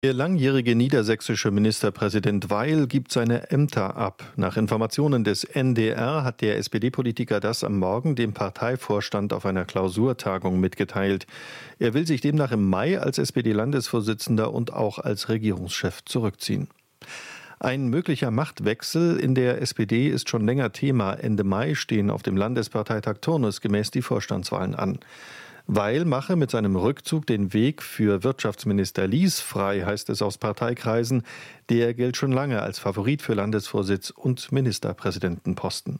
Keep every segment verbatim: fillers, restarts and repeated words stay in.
Der langjährige niedersächsische Ministerpräsident Weil gibt seine Ämter ab. Nach Informationen des N D R hat der S P D-Politiker das am Morgen dem Parteivorstand auf einer Klausurtagung mitgeteilt. Er will sich demnach im Mai als S P D-Landesvorsitzender und auch als Regierungschef zurückziehen. Ein möglicher Machtwechsel in der S P D ist schon länger Thema. Ende Mai stehen auf dem Landesparteitag turnusgemäß die Vorstandswahlen an. Weil mache mit seinem Rückzug den Weg für Wirtschaftsminister Lies frei, heißt es aus Parteikreisen. Der gilt schon lange als Favorit für Landesvorsitz und Ministerpräsidentenposten.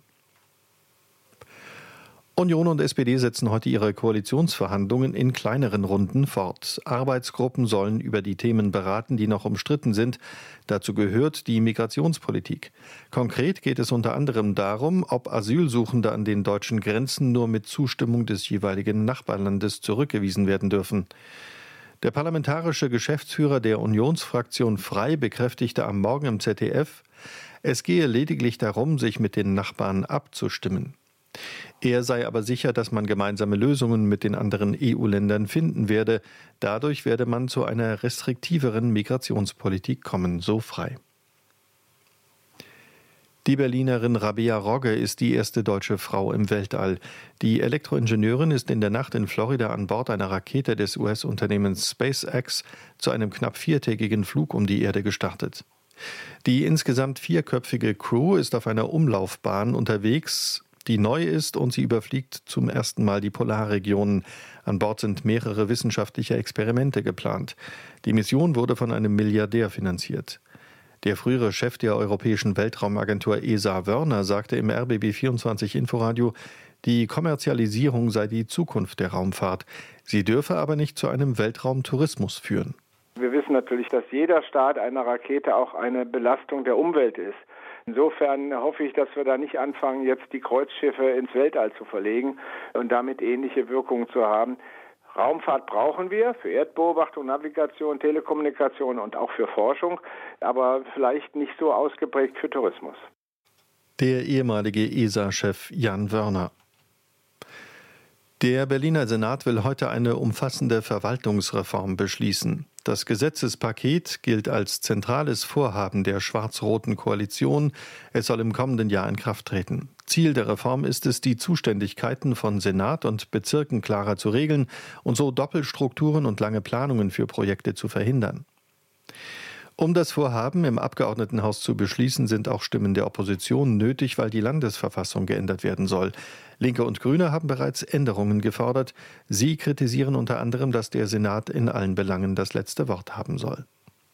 Union und S P D setzen heute ihre Koalitionsverhandlungen in kleineren Runden fort. Arbeitsgruppen sollen über die Themen beraten, die noch umstritten sind. Dazu gehört die Migrationspolitik. Konkret geht es unter anderem darum, ob Asylsuchende an den deutschen Grenzen nur mit Zustimmung des jeweiligen Nachbarlandes zurückgewiesen werden dürfen. Der parlamentarische Geschäftsführer der Unionsfraktion Frei bekräftigte am Morgen im Z D F, es gehe lediglich darum, sich mit den Nachbarn abzustimmen. Er sei aber sicher, dass man gemeinsame Lösungen mit den anderen E U-Ländern finden werde. Dadurch werde man zu einer restriktiveren Migrationspolitik kommen, so Frei. Die Berlinerin Rabea Rogge ist die erste deutsche Frau im Weltall. Die Elektroingenieurin ist in der Nacht in Florida an Bord einer Rakete des U S-Unternehmens SpaceX zu einem knapp viertägigen Flug um die Erde gestartet. Die insgesamt vierköpfige Crew ist auf einer Umlaufbahn unterwegs, die neu ist, und sie überfliegt zum ersten Mal die Polarregionen. An Bord sind mehrere wissenschaftliche Experimente geplant. Die Mission wurde von einem Milliardär finanziert. Der frühere Chef der Europäischen Weltraumagentur E S A, Wörner, sagte im R B B vierundzwanzig Inforadio, die Kommerzialisierung sei die Zukunft der Raumfahrt. Sie dürfe aber nicht zu einem Weltraumtourismus führen. Wir wissen natürlich, dass jeder Start einer Rakete auch eine Belastung der Umwelt ist. Insofern hoffe ich, dass wir da nicht anfangen, jetzt die Kreuzschiffe ins Weltall zu verlegen und damit ähnliche Wirkungen zu haben. Raumfahrt brauchen wir für Erdbeobachtung, Navigation, Telekommunikation und auch für Forschung, aber vielleicht nicht so ausgeprägt für Tourismus. Der ehemalige E S A-Chef Jan Wörner. Der Berliner Senat will heute eine umfassende Verwaltungsreform beschließen. Das Gesetzespaket gilt als zentrales Vorhaben der schwarz-roten Koalition. Es soll im kommenden Jahr in Kraft treten. Ziel der Reform ist es, die Zuständigkeiten von Senat und Bezirken klarer zu regeln und so Doppelstrukturen und lange Planungen für Projekte zu verhindern. Um das Vorhaben im Abgeordnetenhaus zu beschließen, sind auch Stimmen der Opposition nötig, weil die Landesverfassung geändert werden soll. Linke und Grüne haben bereits Änderungen gefordert. Sie kritisieren unter anderem, dass der Senat in allen Belangen das letzte Wort haben soll.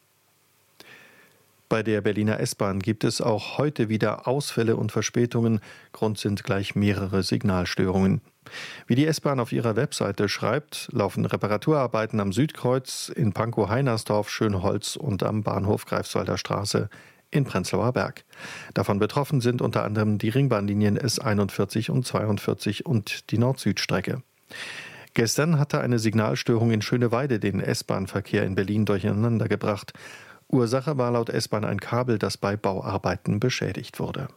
Bei der Berliner S-Bahn gibt es auch heute wieder Ausfälle und Verspätungen. Grund sind gleich mehrere Signalstörungen. Wie die S-Bahn auf ihrer Webseite schreibt, laufen Reparaturarbeiten am Südkreuz, in Pankow-Heinersdorf, Schönholz und am Bahnhof Greifswalder Straße in Prenzlauer Berg. Davon betroffen sind unter anderem die Ringbahnlinien S einundvierzig und zweiundvierzig und die Nord-Süd-Strecke. Gestern hatte eine Signalstörung in Schöneweide den S-Bahn-Verkehr in Berlin durcheinander gebracht. Ursache war laut S-Bahn ein Kabel, das bei Bauarbeiten beschädigt wurde.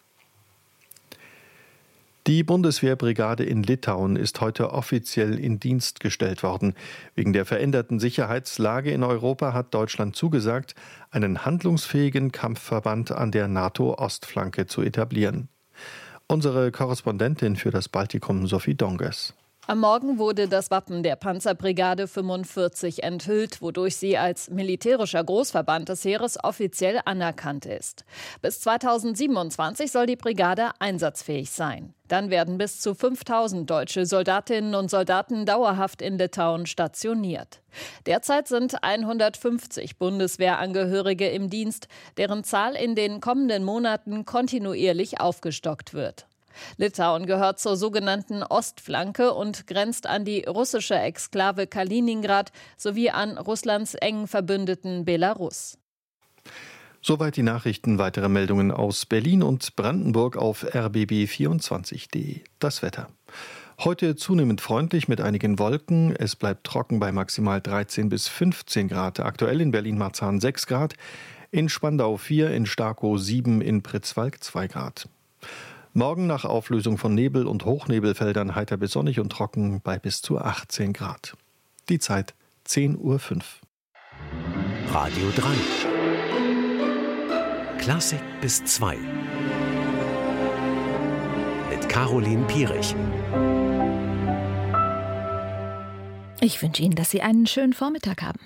Die Bundeswehrbrigade in Litauen ist heute offiziell in Dienst gestellt worden. Wegen der veränderten Sicherheitslage in Europa hat Deutschland zugesagt, einen handlungsfähigen Kampfverband an der NATO-Ostflanke zu etablieren. Unsere Korrespondentin für das Baltikum, Sophie Donges. Am Morgen wurde das Wappen der Panzerbrigade fünfundvierzig enthüllt, wodurch sie als militärischer Großverband des Heeres offiziell anerkannt ist. Bis zweitausendsiebenundzwanzig soll die Brigade einsatzfähig sein. Dann werden bis zu fünftausend deutsche Soldatinnen und Soldaten dauerhaft in Litauen stationiert. Derzeit sind hundertfünfzig Bundeswehrangehörige im Dienst, deren Zahl in den kommenden Monaten kontinuierlich aufgestockt wird. Litauen gehört zur sogenannten Ostflanke und grenzt an die russische Exklave Kaliningrad sowie an Russlands engen Verbündeten Belarus. Soweit die Nachrichten. Weitere Meldungen aus Berlin und Brandenburg auf r b b vierundzwanzig punkt d e. Das Wetter. Heute zunehmend freundlich mit einigen Wolken. Es bleibt trocken bei maximal dreizehn bis fünfzehn Grad. Aktuell in Berlin-Marzahn sechs Grad, in Spandau vier, in Starkow sieben, in Pritzwalk zwei Grad. Morgen nach Auflösung von Nebel- und Hochnebelfeldern heiter bis sonnig und trocken bei bis zu achtzehn Grad. Die Zeit zehn Uhr fünf. Radio drei. Klassik bis zwei. Mit Caroline Pierich. Ich wünsche Ihnen, dass Sie einen schönen Vormittag haben.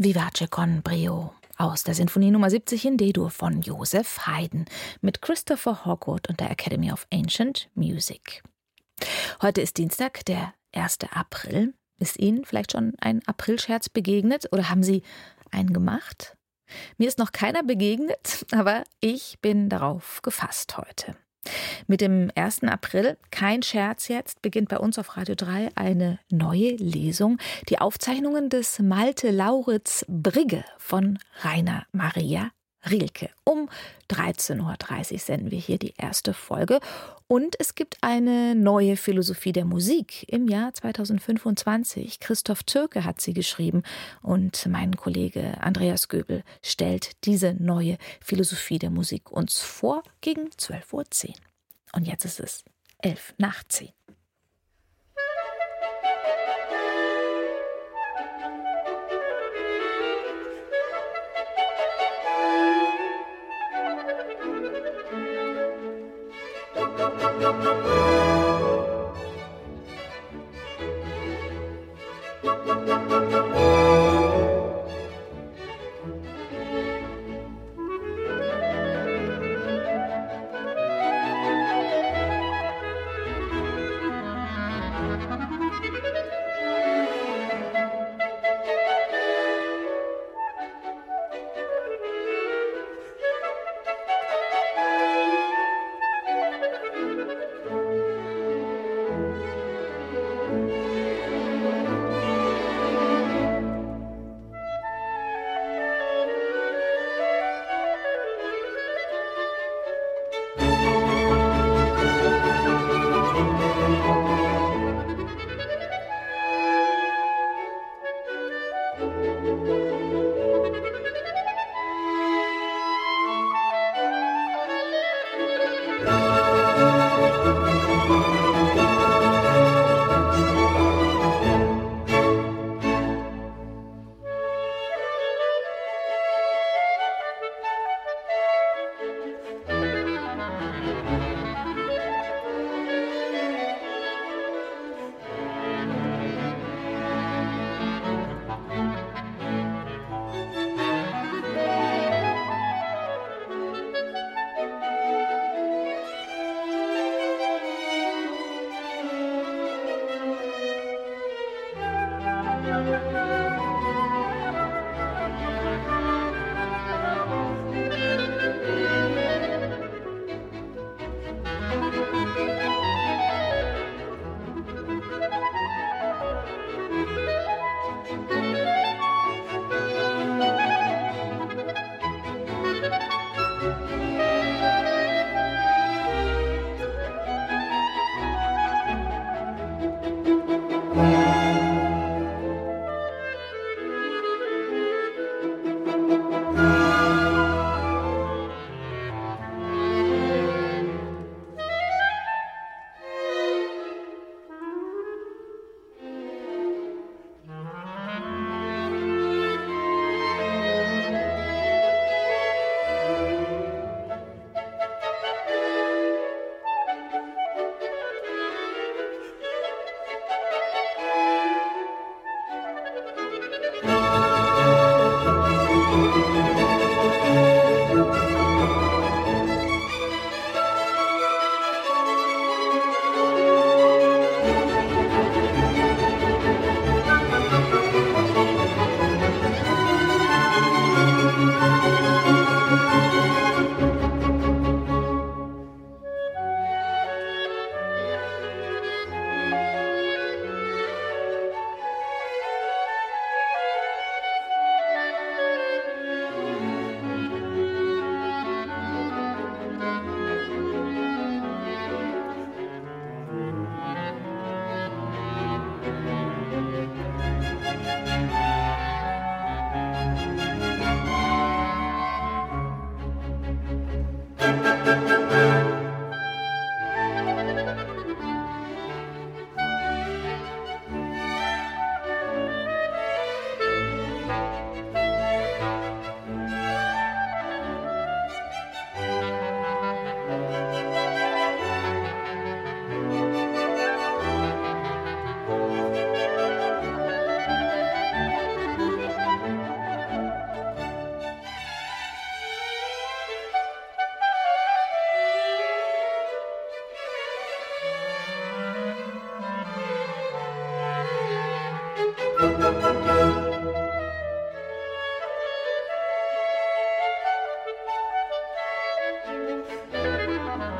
Vivace con brio aus der Sinfonie Nummer siebzig in D-Dur von Joseph Haydn mit Christopher Hogwood und der Academy of Ancient Music. Heute ist Dienstag, der erste April. Ist Ihnen vielleicht schon ein Aprilscherz begegnet oder haben Sie einen gemacht? Mir ist noch keiner begegnet, aber ich bin darauf gefasst heute. Mit dem ersten April, kein Scherz jetzt, beginnt bei uns auf Radio drei eine neue Lesung. Die Aufzeichnungen des Malte Lauritz Brigge von Rainer Maria Rilke. Um dreizehn Uhr dreißig senden wir hier die erste Folge. Und es gibt eine neue Philosophie der Musik im Jahr zweitausendfünfundzwanzig. Christoph Türke hat sie geschrieben und mein Kollege Andreas Göbel stellt diese neue Philosophie der Musik uns vor gegen zwölf Uhr zehn. Und jetzt ist es elf nach zehn.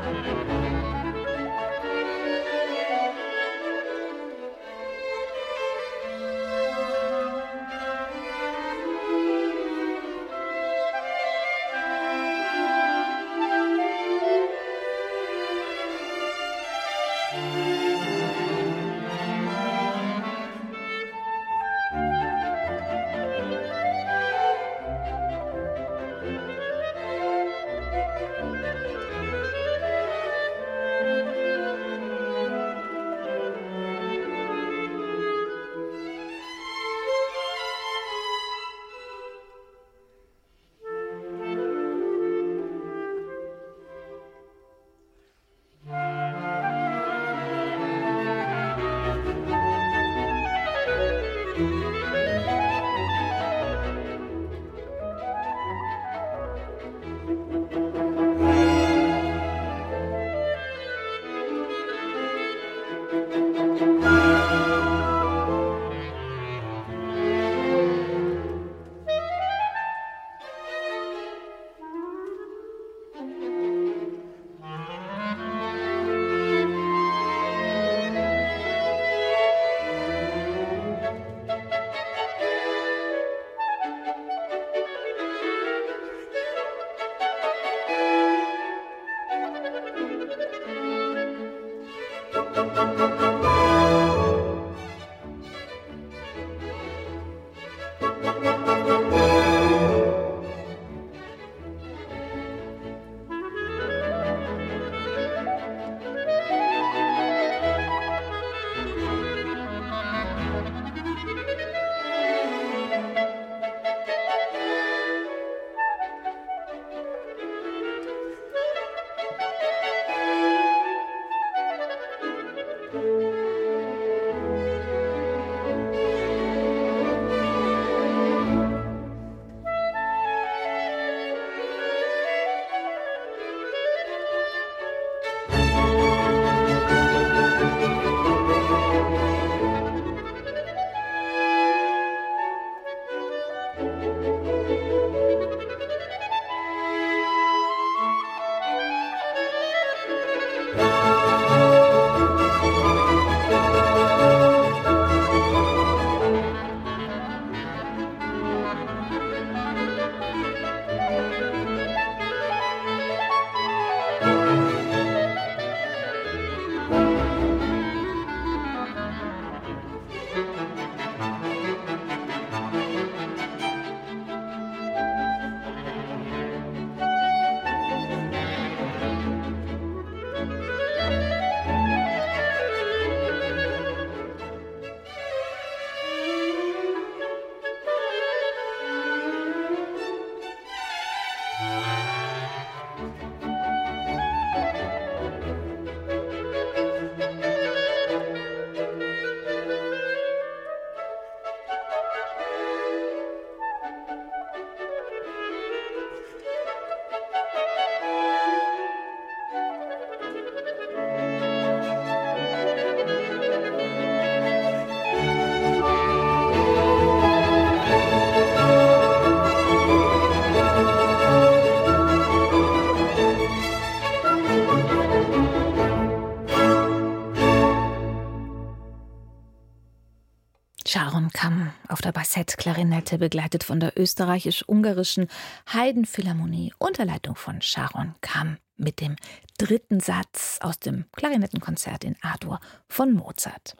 Sharon Kam auf der Bassett-Klarinette, begleitet von der österreichisch-ungarischen Haydn-Philharmonie unter Leitung von Sharon Kam mit dem dritten Satz aus dem Klarinettenkonzert in A-Dur von Mozart.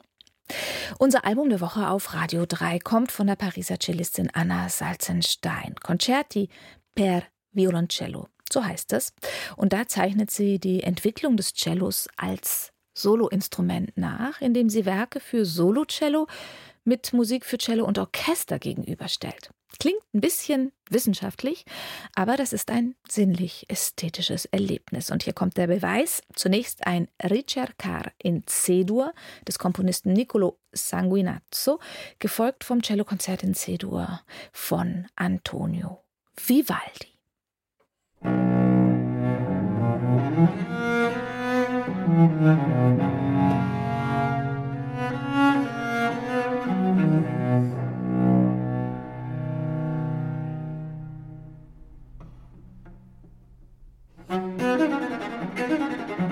Unser Album der Woche auf Radio drei kommt von der Pariser Cellistin Anna Salzenstein. Concerti per Violoncello, so heißt es. Und da zeichnet sie die Entwicklung des Cellos als Soloinstrument nach, indem sie Werke für Solocello mit Musik für Cello und Orchester gegenüberstellt. Klingt ein bisschen wissenschaftlich, aber das ist ein sinnlich-ästhetisches Erlebnis. Und hier kommt der Beweis. Zunächst ein Ricercar in C-Dur des Komponisten Niccolò Sanguinazzo, gefolgt vom Cellokonzert in C-Dur von Antonio Vivaldi. Thank you.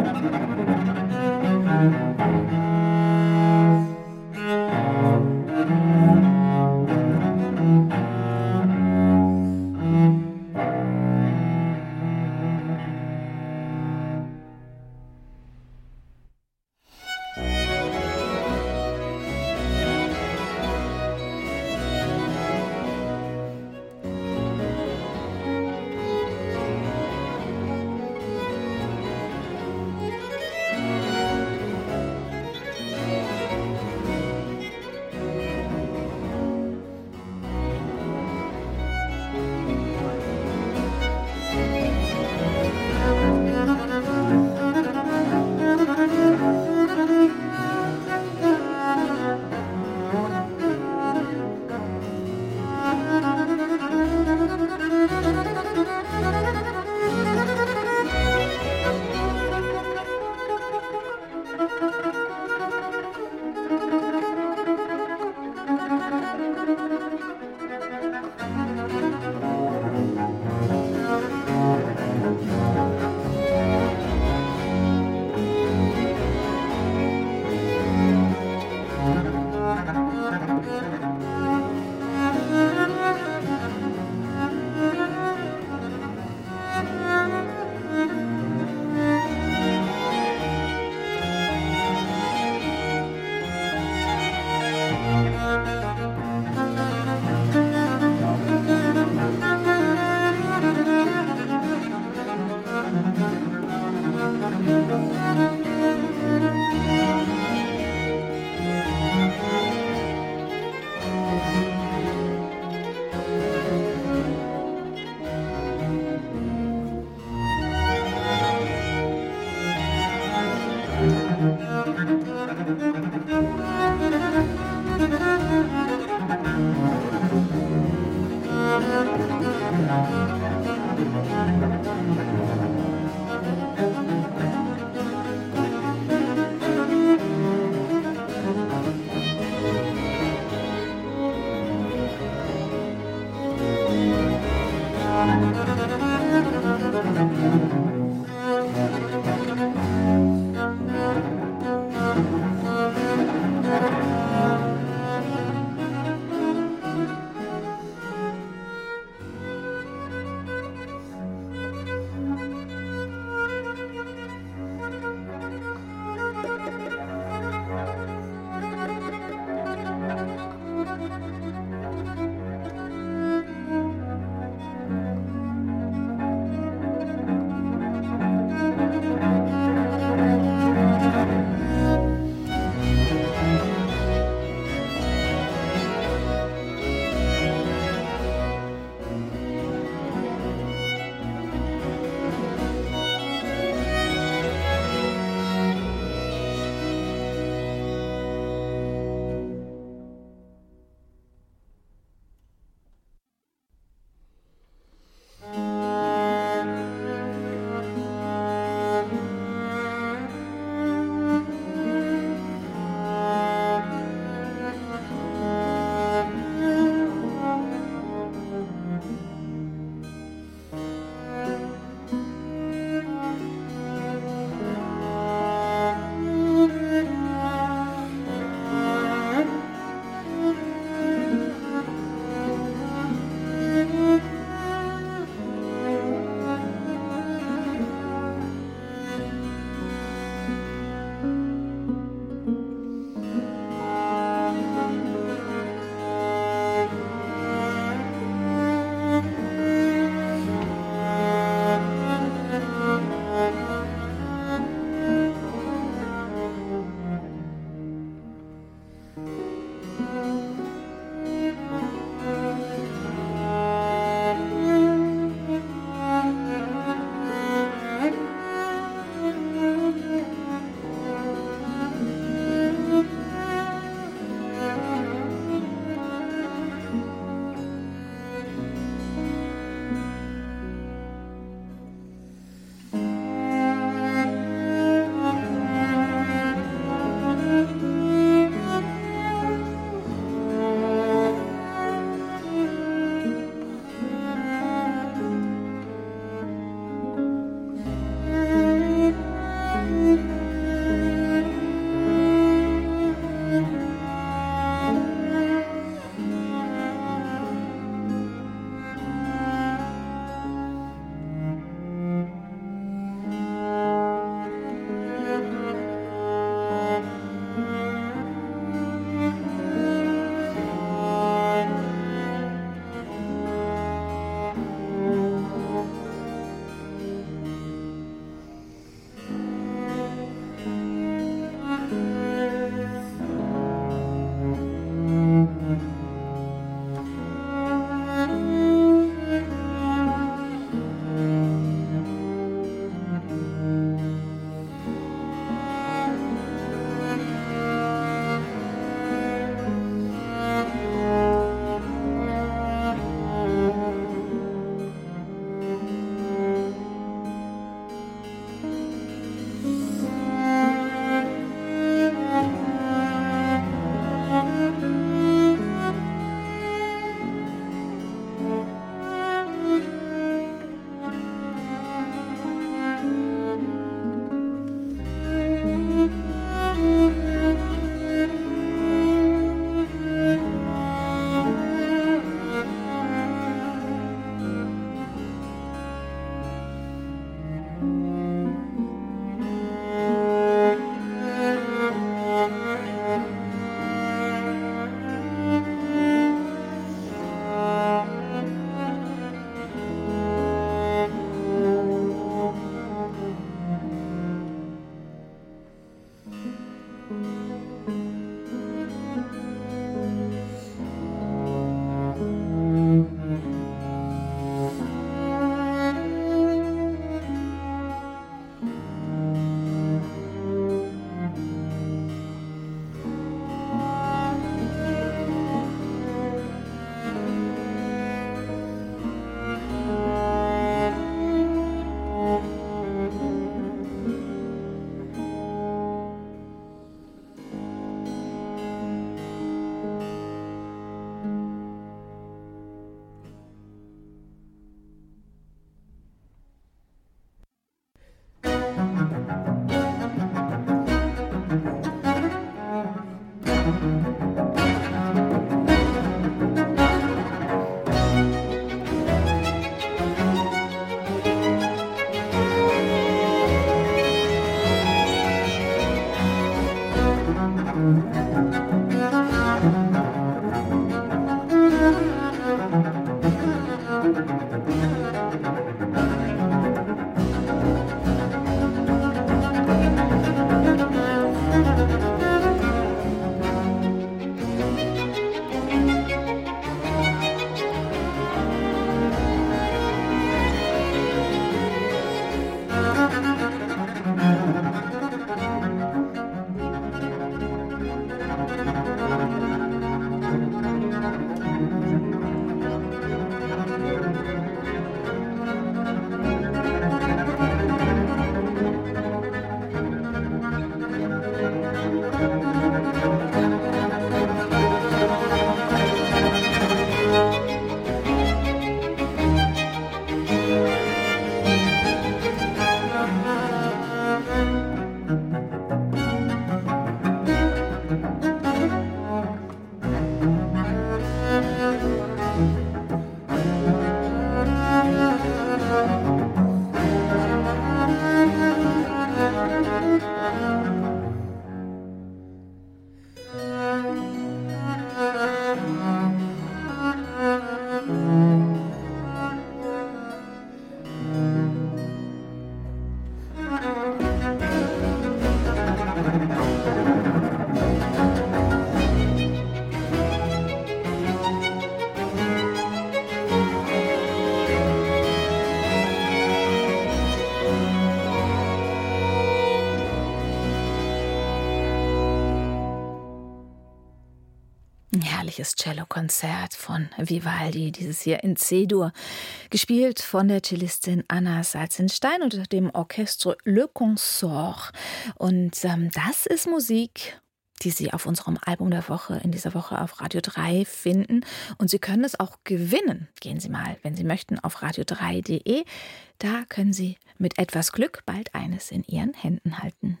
herrliches Cellokonzert von Vivaldi, dieses hier in C-Dur, gespielt von der Cellistin Anna Salzenstein unter dem Orchestre Le Consort. Und ähm, das ist Musik, die Sie auf unserem Album der Woche in dieser Woche auf Radio drei finden. Und Sie können es auch gewinnen. Gehen Sie mal, wenn Sie möchten, auf radio drei punkt de. Da können Sie mit etwas Glück bald eines in Ihren Händen halten.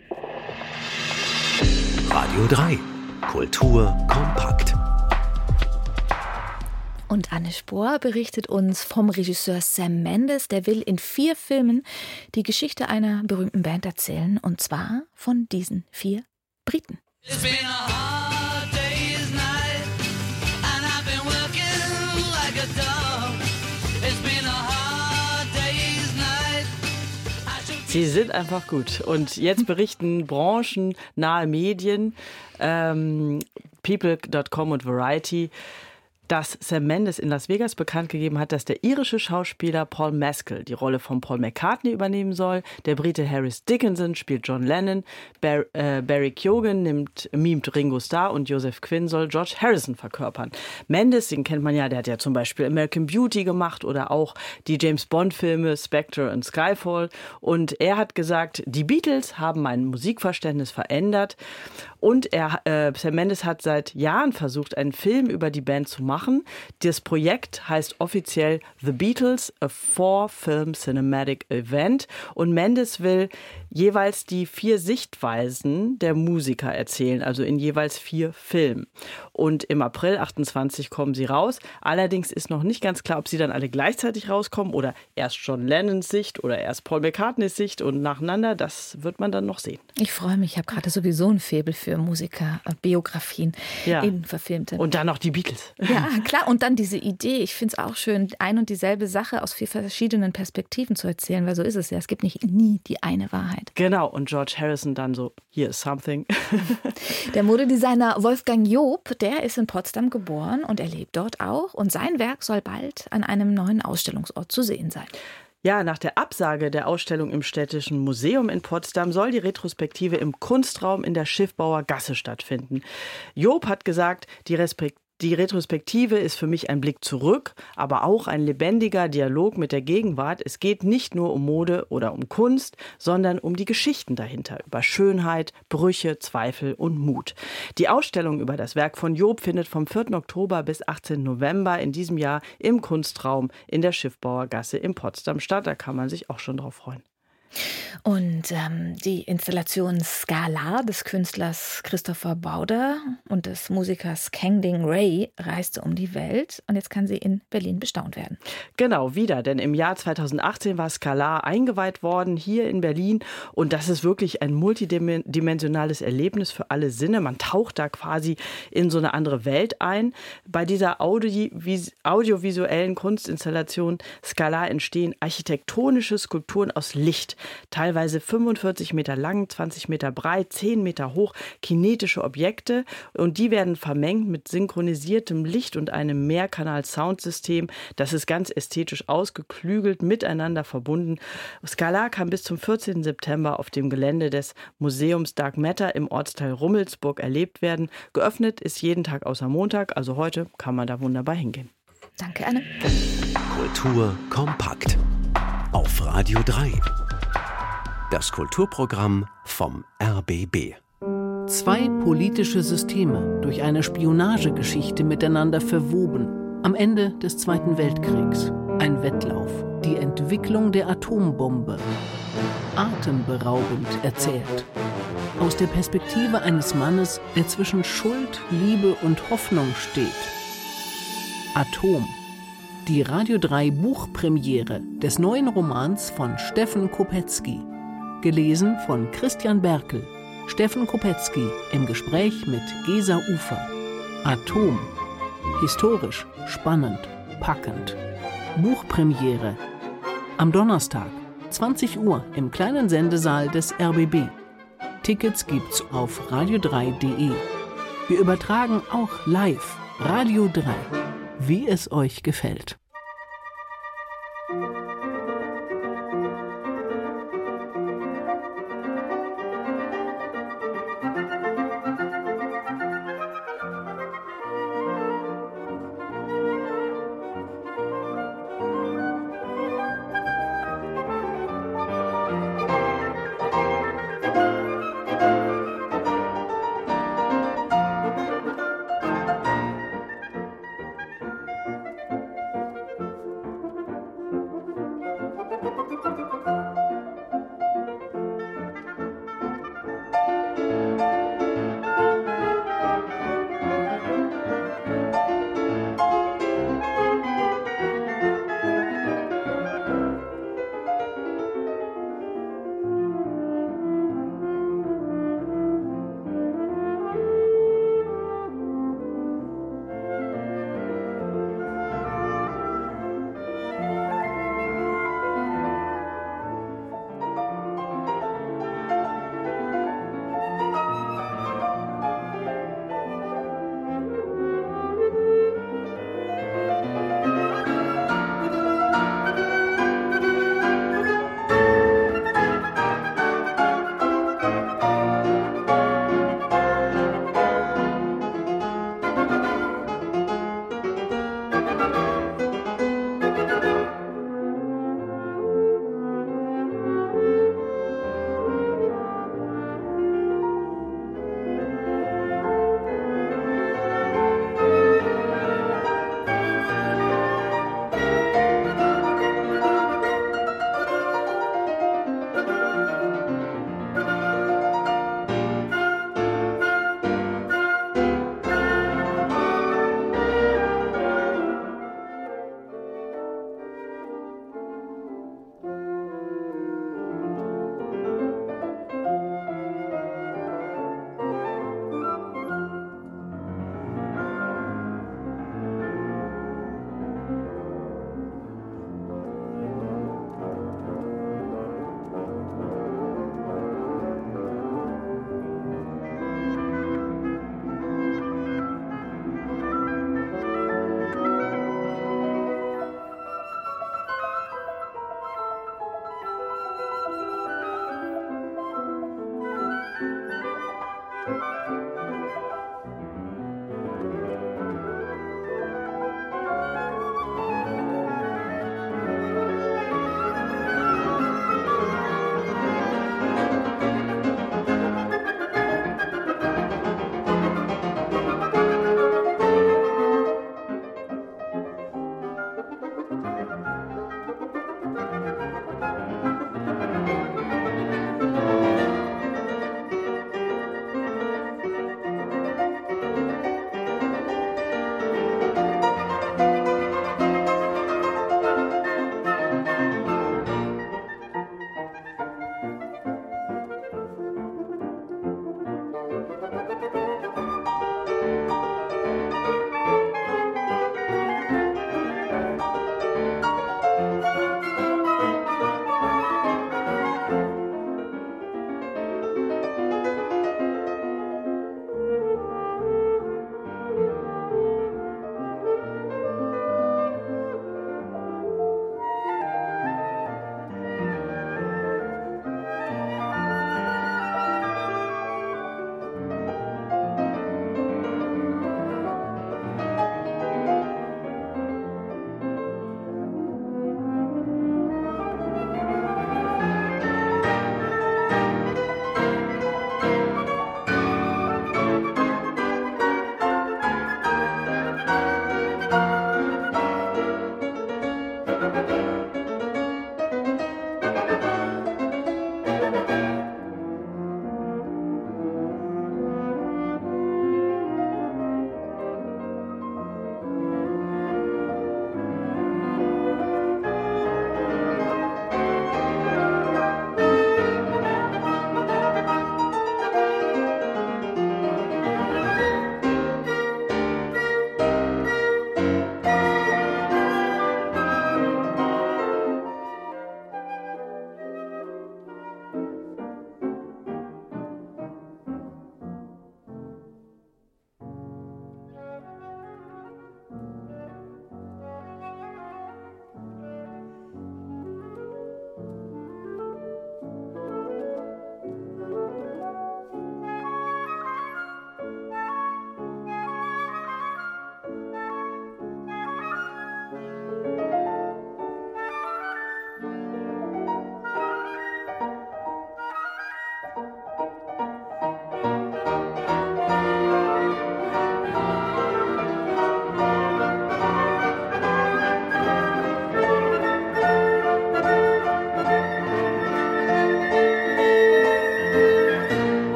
Radio drei. Kultur kompakt. Und Anne Spohr berichtet uns vom Regisseur Sam Mendes. Der will in vier Filmen die Geschichte einer berühmten Band erzählen. Und zwar von diesen vier Briten. It's been a hard day's night and I've been working like a dog. It's been a hard day's night. Sie sind einfach gut. Und jetzt berichten branchennahe Medien, ähm, People Punkt com und Variety, dass Sam Mendes in Las Vegas bekannt gegeben hat, dass der irische Schauspieler Paul Mescal die Rolle von Paul McCartney übernehmen soll. Der Brite Harris Dickinson spielt John Lennon. Bar- äh, Barry Keoghan nimmt, mimt Ringo Starr und Joseph Quinn soll George Harrison verkörpern. Mendes, den kennt man ja, der hat ja zum Beispiel American Beauty gemacht oder auch die James-Bond-Filme Spectre und Skyfall. Und er hat gesagt, die Beatles haben mein Musikverständnis verändert. Und er, äh, Sam Mendes hat seit Jahren versucht, einen Film über die Band zu machen. Das Projekt heißt offiziell The Beatles, a Four-Film Cinematic Event. Und Mendes will jeweils die vier Sichtweisen der Musiker erzählen, also in jeweils vier Filmen. Und im April achtundzwanzig kommen sie raus. Allerdings ist noch nicht ganz klar, ob sie dann alle gleichzeitig rauskommen oder erst John Lennons Sicht oder erst Paul McCartneys Sicht und nacheinander. Das wird man dann noch sehen. Ich freue mich, ich habe gerade sowieso ein Faible für Musiker, Biografien, ja. eben verfilmte. Und dann noch die Beatles. Ja, klar. Und dann diese Idee. Ich finde es auch schön, ein und dieselbe Sache aus vier verschiedenen Perspektiven zu erzählen, weil so ist es ja. Es gibt nicht nie die eine Wahrheit. Genau. Und George Harrison dann so, here is something. Der Modedesigner Wolfgang Job, der ist in Potsdam geboren und er lebt dort auch. Und sein Werk soll bald an einem neuen Ausstellungsort zu sehen sein. Ja, nach der Absage der Ausstellung im Städtischen Museum in Potsdam soll die Retrospektive im Kunstraum in der Schiffbauer Gasse stattfinden. Job hat gesagt, die Respekt Die Retrospektive ist für mich ein Blick zurück, aber auch ein lebendiger Dialog mit der Gegenwart. Es geht nicht nur um Mode oder um Kunst, sondern um die Geschichten dahinter, über Schönheit, Brüche, Zweifel und Mut. Die Ausstellung über das Werk von Job findet vom vierten Oktober bis achtzehnten November in diesem Jahr im Kunstraum in der Schiffbauer Gasse in Potsdam statt. Da kann man sich auch schon drauf freuen. Und ähm, die Installation Scala des Künstlers Christopher Bauder und des Musikers Kangding Ray reiste um die Welt und jetzt kann sie in Berlin bestaunt werden. Genau, wieder, denn im Jahr zweitausendachtzehn war Scala eingeweiht worden hier in Berlin und das ist wirklich ein multidimensionales Erlebnis für alle Sinne. Man taucht da quasi in so eine andere Welt ein. Bei dieser Audiovis- audiovisuellen Kunstinstallation Scala entstehen architektonische Skulpturen aus Licht. Teilweise fünfundvierzig Meter lang, zwanzig Meter breit, zehn Meter hoch, kinetische Objekte und die werden vermengt mit synchronisiertem Licht und einem Mehrkanal-Soundsystem. Das ist ganz ästhetisch ausgeklügelt, miteinander verbunden. Scala kann bis zum vierzehnten September auf dem Gelände des Museums Dark Matter im Ortsteil Rummelsburg erlebt werden. Geöffnet ist jeden Tag außer Montag, also heute kann man da wunderbar hingehen. Danke, Anne. Kultur kompakt auf Radio drei. Das Kulturprogramm vom R B B. Zwei politische Systeme durch eine Spionagegeschichte miteinander verwoben. Am Ende des Zweiten Weltkriegs. Ein Wettlauf. Die Entwicklung der Atombombe. Atemberaubend erzählt. Aus der Perspektive eines Mannes, der zwischen Schuld, Liebe und Hoffnung steht. Atom. Die Radio drei Buchpremiere des neuen Romans von Steffen Kopetzky. Gelesen von Christian Berkel. Steffen Kopetzky im Gespräch mit Gesa Ufer. Atom. Historisch, spannend, packend. Buchpremiere. Am Donnerstag, zwanzig Uhr im kleinen Sendesaal des R B B. Tickets gibt's auf radio drei punkt de. Wir übertragen auch live Radio drei, wie es euch gefällt.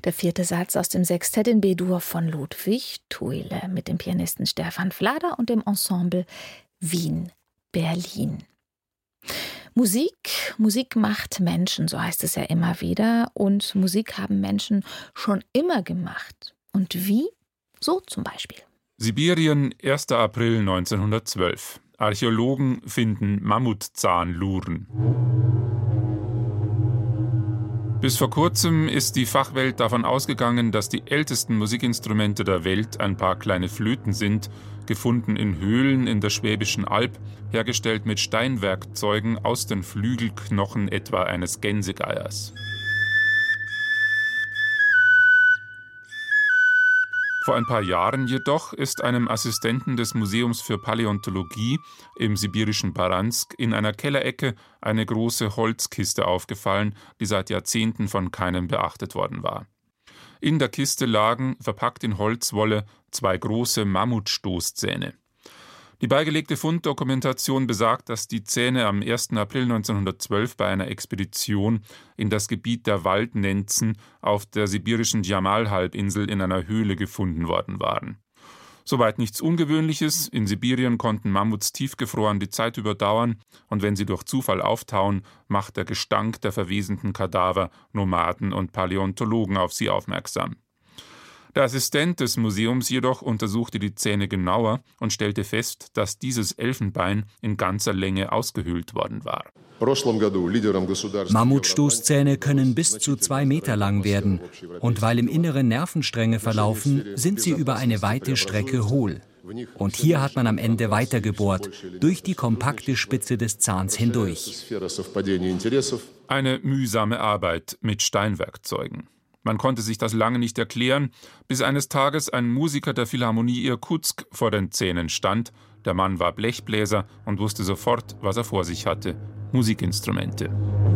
Der vierte Satz aus dem Sextett in B-Dur von Ludwig Thuile mit dem Pianisten Stefan Flader und dem Ensemble Wien-Berlin. Musik, Musik macht Menschen, so heißt es ja immer wieder. Und Musik haben Menschen schon immer gemacht. Und wie? So zum Beispiel. Sibirien, erster April neunzehnhundertzwölf. Archäologen finden Mammutzahnluren. Bis vor kurzem ist die Fachwelt davon ausgegangen, dass die ältesten Musikinstrumente der Welt ein paar kleine Flöten sind, gefunden in Höhlen in der Schwäbischen Alb, hergestellt mit Steinwerkzeugen aus den Flügelknochen etwa eines Gänsegeiers. Vor ein paar Jahren jedoch ist einem Assistenten des Museums für Paläontologie im sibirischen Baransk in einer Kellerecke eine große Holzkiste aufgefallen, die seit Jahrzehnten von keinem beachtet worden war. In der Kiste lagen, verpackt in Holzwolle, zwei große Mammutstoßzähne. Die beigelegte Funddokumentation besagt, dass die Zähne am ersten April neunzehnhundertzwölf bei einer Expedition in das Gebiet der Waldnenzen auf der sibirischen Djamal-Halbinsel in einer Höhle gefunden worden waren. Soweit nichts Ungewöhnliches, in Sibirien konnten Mammuts tiefgefroren die Zeit überdauern und wenn sie durch Zufall auftauen, macht der Gestank der verwesenden Kadaver Nomaden und Paläontologen auf sie aufmerksam. Der Assistent des Museums jedoch untersuchte die Zähne genauer und stellte fest, dass dieses Elfenbein in ganzer Länge ausgehöhlt worden war. Mammutstoßzähne können bis zu zwei Meter lang werden und weil im Inneren Nervenstränge verlaufen, sind sie über eine weite Strecke hohl. Und hier hat man am Ende weitergebohrt, durch die kompakte Spitze des Zahns hindurch. Eine mühsame Arbeit mit Steinwerkzeugen. Man konnte sich das lange nicht erklären, bis eines Tages ein Musiker der Philharmonie Irkutsk vor den Zähnen stand. Der Mann war Blechbläser und wusste sofort, was er vor sich hatte: Musikinstrumente.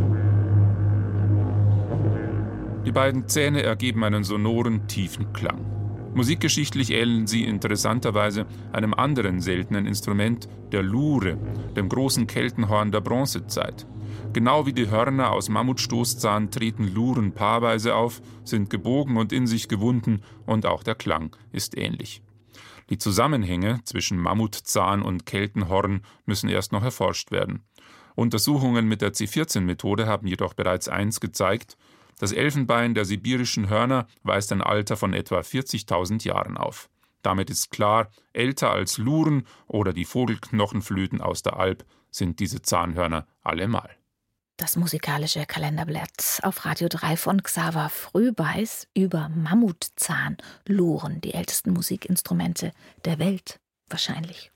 Die beiden Zähne ergeben einen sonoren, tiefen Klang. Musikgeschichtlich ähneln sie interessanterweise einem anderen seltenen Instrument, der Lure, dem großen Keltenhorn der Bronzezeit. Genau wie die Hörner aus Mammutstoßzahn treten Luren paarweise auf, sind gebogen und in sich gewunden und auch der Klang ist ähnlich. Die Zusammenhänge zwischen Mammutzahn und Keltenhorn müssen erst noch erforscht werden. Untersuchungen mit der C vierzehn Methode haben jedoch bereits eins gezeigt: Das Elfenbein der sibirischen Hörner weist ein Alter von etwa vierzigtausend Jahren auf. Damit ist klar, älter als Luren oder die Vogelknochenflöten aus der Alp sind diese Zahnhörner allemal. Das musikalische Kalenderblatt auf Radio drei von Xaver Frühbeiß über Mammutzahnluren, die ältesten Musikinstrumente der Welt wahrscheinlich.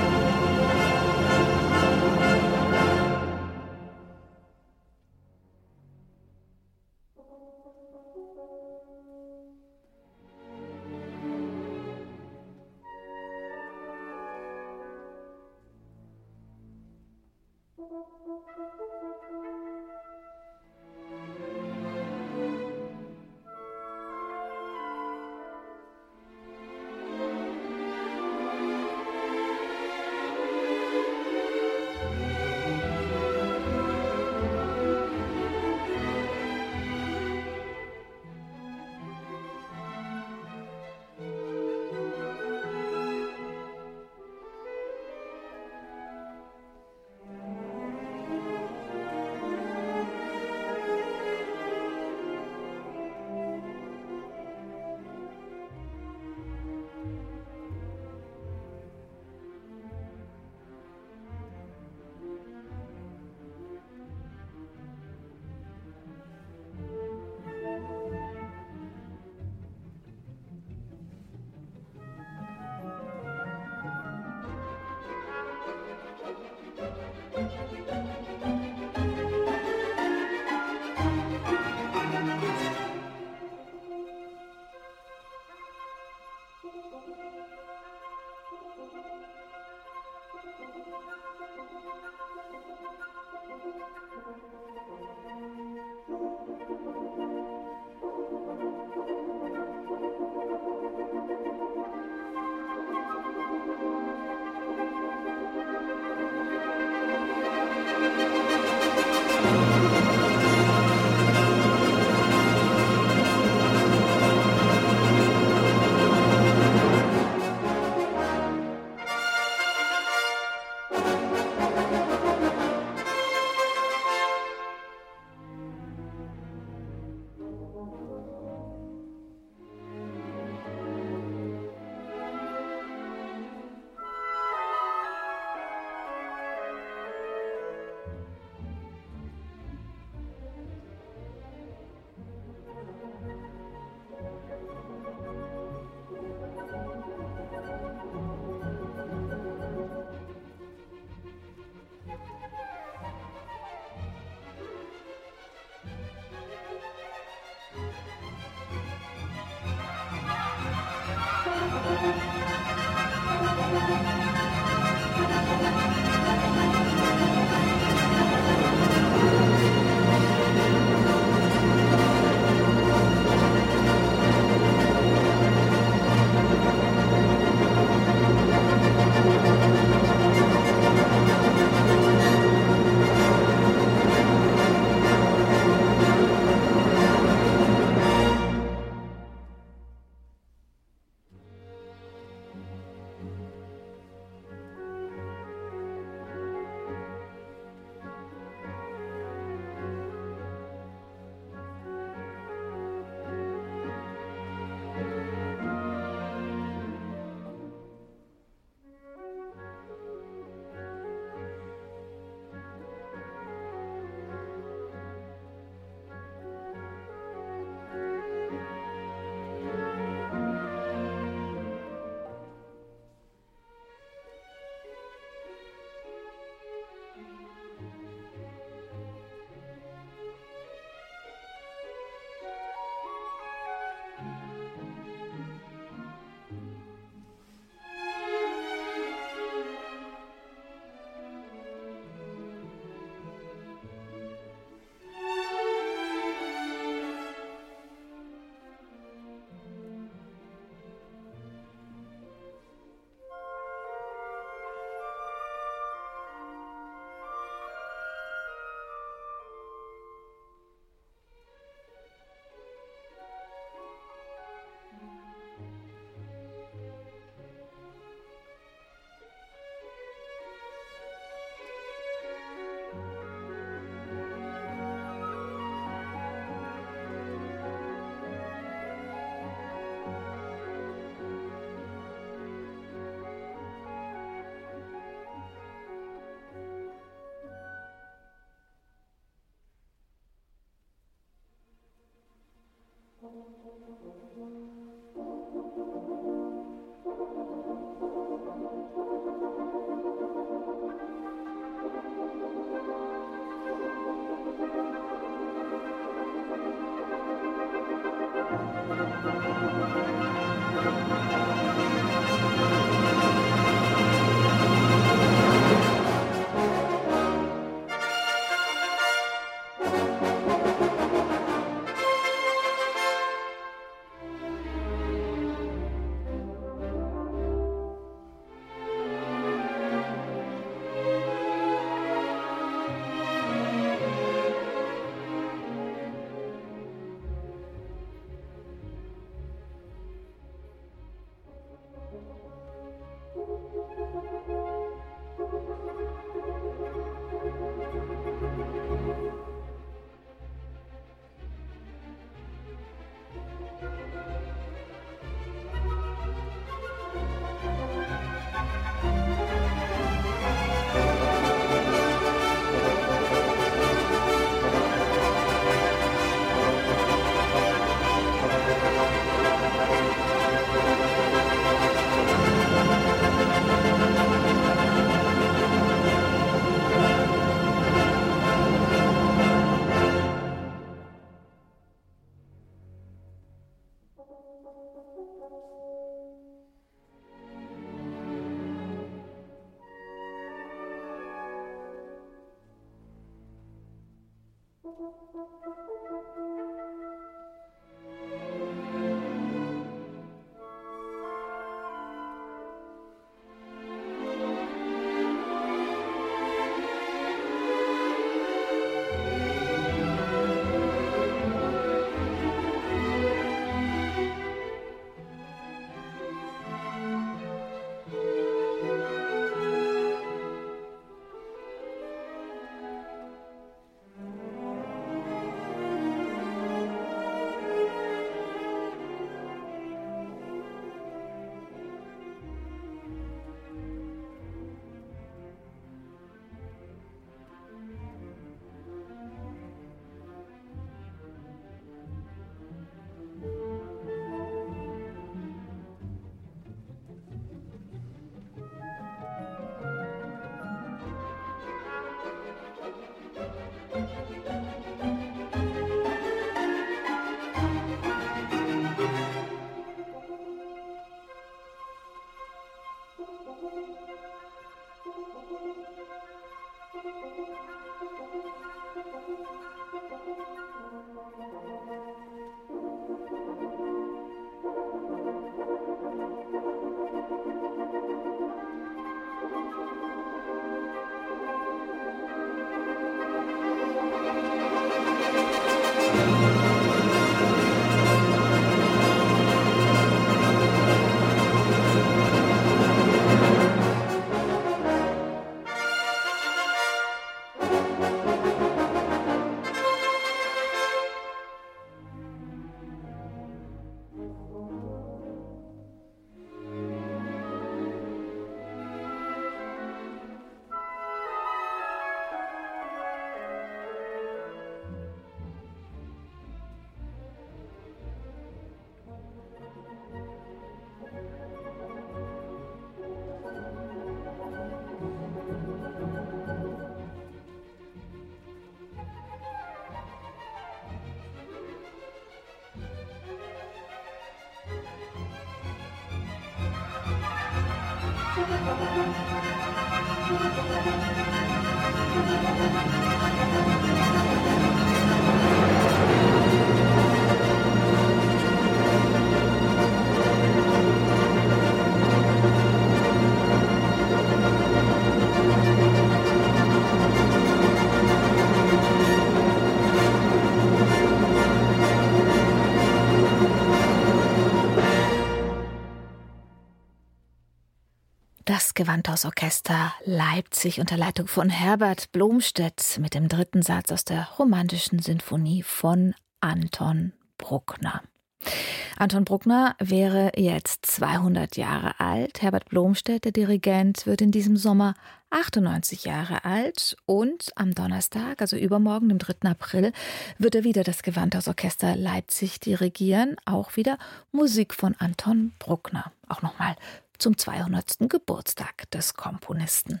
Das Gewandhausorchester Leipzig unter Leitung von Herbert Blomstedt mit dem dritten Satz aus der romantischen Sinfonie von Anton Bruckner. Anton Bruckner wäre jetzt zweihundert Jahre alt. Herbert Blomstedt, der Dirigent, wird in diesem Sommer achtundneunzig Jahre alt. Und am Donnerstag, also übermorgen, dem dritten April, wird er wieder das Gewandhausorchester Leipzig dirigieren. Auch wieder Musik von Anton Bruckner. Auch nochmal zum zweihundertsten Geburtstag des Komponisten.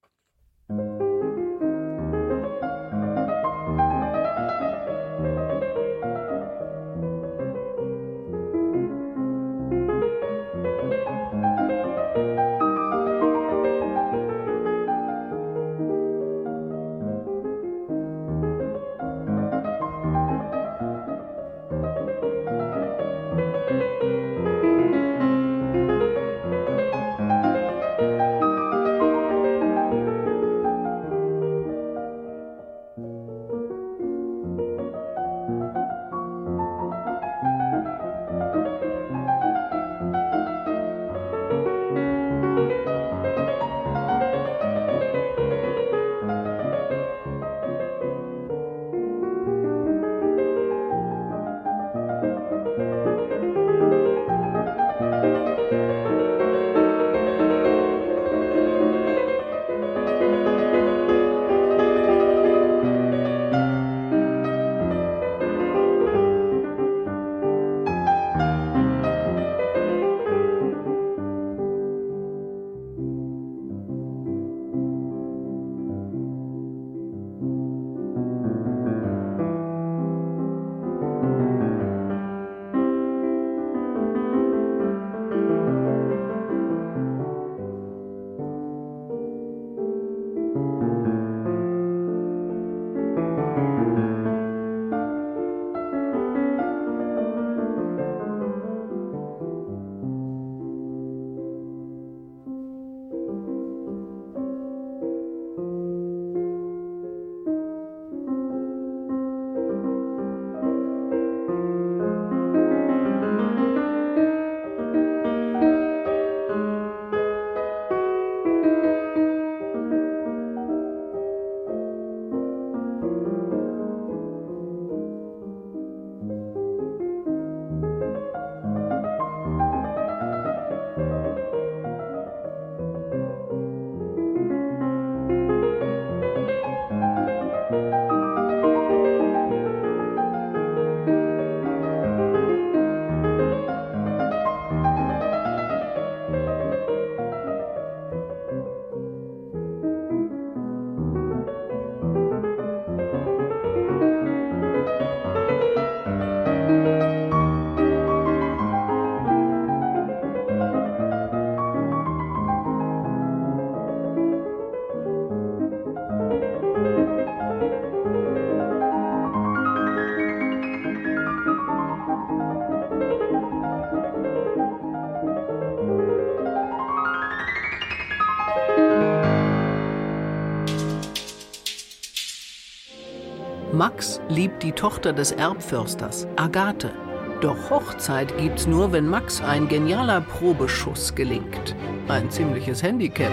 Max liebt die Tochter des Erbförsters, Agathe. Doch Hochzeit gibt's nur, wenn Max ein genialer Probeschuss gelingt. Ein ziemliches Handicap.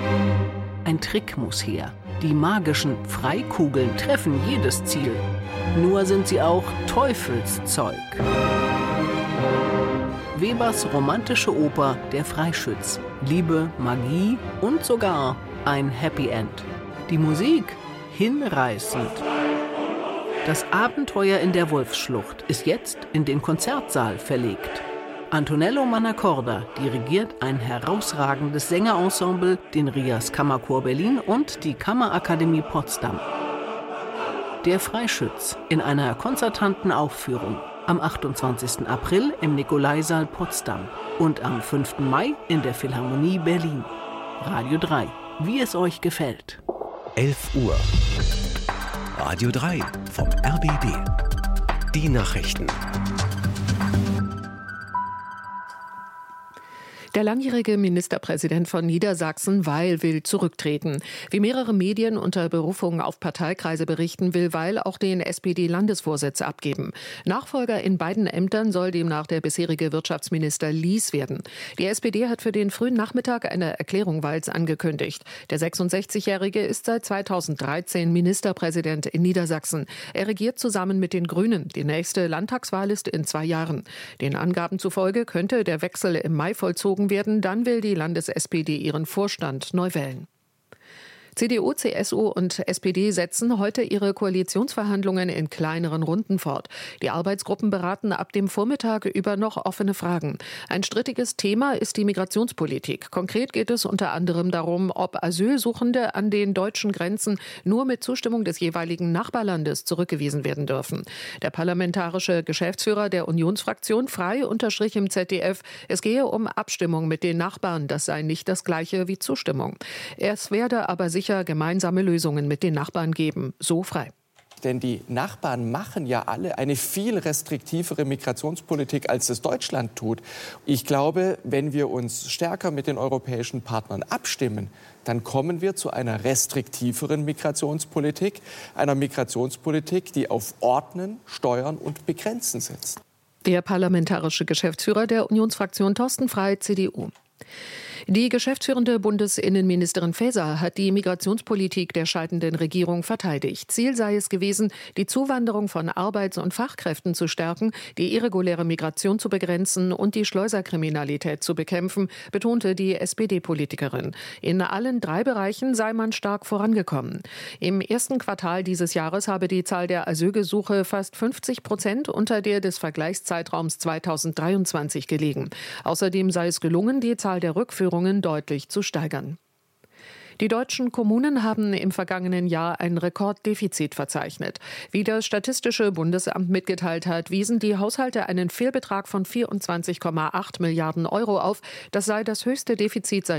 Ein Trick muss her. Die magischen Freikugeln treffen jedes Ziel. Nur sind sie auch Teufelszeug. Webers romantische Oper Der Freischütz. Liebe, Magie und sogar ein Happy End. Die Musik hinreißend. Das Abenteuer in der Wolfsschlucht ist jetzt in den Konzertsaal verlegt. Antonello Mannacorda dirigiert ein herausragendes Sängerensemble, den Rias Kammerchor Berlin und die Kammerakademie Potsdam. Der Freischütz in einer konzertanten Aufführung am achtundzwanzigsten April im Nikolaisaal Potsdam und am fünften Mai in der Philharmonie Berlin. Radio drei, wie es euch gefällt. elf Uhr. Radio drei vom R B B. Die Nachrichten. Der langjährige Ministerpräsident von Niedersachsen, Weil, will zurücktreten. Wie mehrere Medien unter Berufung auf Parteikreise berichten, will Weil auch den S P D-Landesvorsitz abgeben. Nachfolger in beiden Ämtern soll demnach der bisherige Wirtschaftsminister Lies werden. Die S P D hat für den frühen Nachmittag eine Erklärung Weils angekündigt. Der sechsundsechzigjährige ist seit zweitausenddreizehn Ministerpräsident in Niedersachsen. Er regiert zusammen mit den Grünen. Die nächste Landtagswahl ist in zwei Jahren. Den Angaben zufolge könnte der Wechsel im Mai vollzogen werden, dann will die Landes-S P D ihren Vorstand neu wählen. C D U, C S U und S P D setzen heute ihre Koalitionsverhandlungen in kleineren Runden fort. Die Arbeitsgruppen beraten ab dem Vormittag über noch offene Fragen. Ein strittiges Thema ist die Migrationspolitik. Konkret geht es unter anderem darum, ob Asylsuchende an den deutschen Grenzen nur mit Zustimmung des jeweiligen Nachbarlandes zurückgewiesen werden dürfen. Der parlamentarische Geschäftsführer der Unionsfraktion Frei unterstrich im Z D F, es gehe um Abstimmung mit den Nachbarn, das sei nicht das Gleiche wie Zustimmung. Es werde aber sicher gemeinsame Lösungen mit den Nachbarn geben, so Frei. Denn die Nachbarn machen ja alle eine viel restriktivere Migrationspolitik, als es Deutschland tut. Ich glaube, wenn wir uns stärker mit den europäischen Partnern abstimmen, dann kommen wir zu einer restriktiveren Migrationspolitik, einer Migrationspolitik, die auf Ordnen, Steuern und Begrenzen setzt. Der parlamentarische Geschäftsführer der Unionsfraktion Thorsten Frei, C D U. Die geschäftsführende Bundesinnenministerin Faeser hat die Migrationspolitik der scheidenden Regierung verteidigt. Ziel sei es gewesen, die Zuwanderung von Arbeits- und Fachkräften zu stärken, die irreguläre Migration zu begrenzen und die Schleuserkriminalität zu bekämpfen, betonte die S P D-Politikerin. In allen drei Bereichen sei man stark vorangekommen. Im ersten Quartal dieses Jahres habe die Zahl der Asylgesuche fast fünfzig Prozent unter der des Vergleichszeitraums zweitausenddreiundzwanzig gelegen. Außerdem sei es gelungen, die Zahl der Rückführungen deutlich zu steigern. Die deutschen Kommunen haben im vergangenen Jahr ein Rekorddefizit verzeichnet. Wie das Statistische Bundesamt mitgeteilt hat, wiesen die Haushalte einen Fehlbetrag von vierundzwanzig Komma acht Milliarden Euro auf. Das sei das höchste Defizit seit